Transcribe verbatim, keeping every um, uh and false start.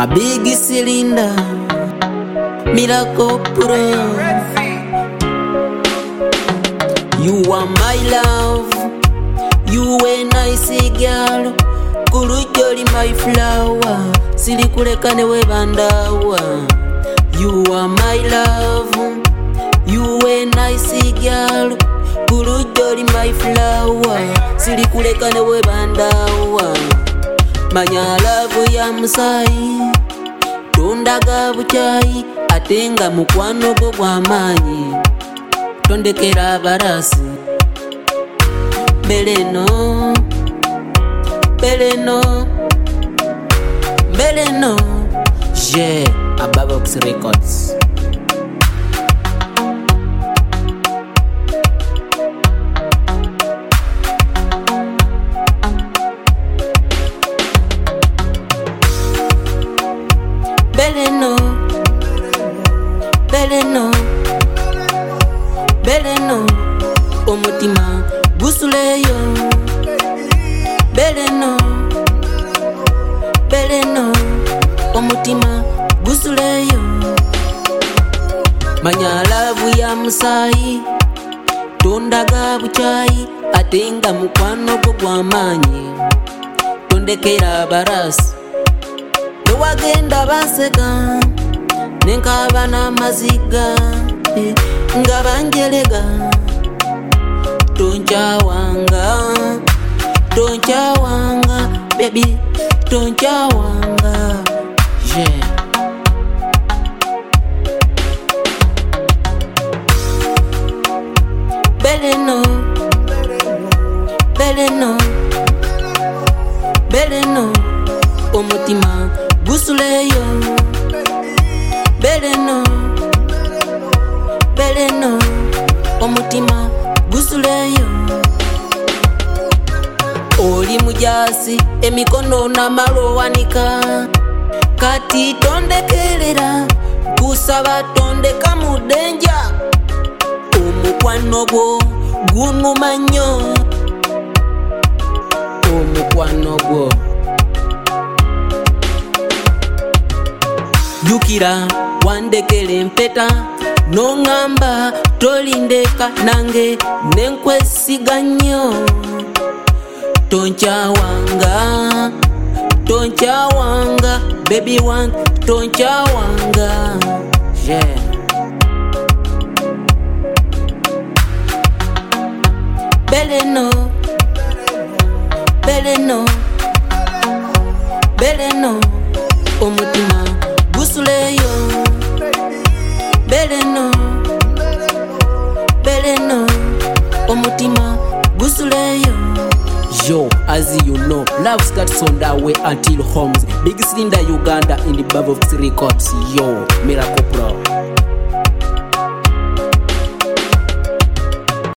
A big cylinder, Miracle Pro. You are my love, you a nice girl. Kulujoli my flower, silikuleka newe bandawa. You are my love, you a nice girl. Kulujoli my flower, silikuleka newe bandawa. Manya love ya musai, tondaga buchai, atenga mukwano go gwa manyi. Tondekera barasi, beleno, beleno, beleno. Yeah, Abavox Records. Beleno, beleno, beleno, omutima gusuleyo. Beleno, beleno, omutima gusuleyo. Manya lavu ya musai, tondaga buchai, atenga mukwano go gwa manyi. Tondekera barasi, wagenda baseka, nenkaba n'amaziga, nga banjelega. Tonchawanga, tonchawanga, baby, tonchawanga. Yeah. Beleno, beleno, beleno, omutima gusuleyo. Beleno, beleno, omutima gusuleyo. Oli mujasi, emikono na marowanika. Kati tondekerera, kusaba tondeka mudenja. Omukwano gwo gunuma nnyo. Omukwano gwo jukira wandekele mpeta, nongamba tolindeka nange nenkwesiga nnyo. Tonchawanga, tonchawanga, baby one, tonchawanga. Yeah. Beleno, beleno, beleno, omutima gusuleyo. Beleno, beleno, omutima gusuleyo. Yo, as you know, love starts on that way until homes. Big Cylinder Uganda in the Abavox Records. Yo, Miracle Pro.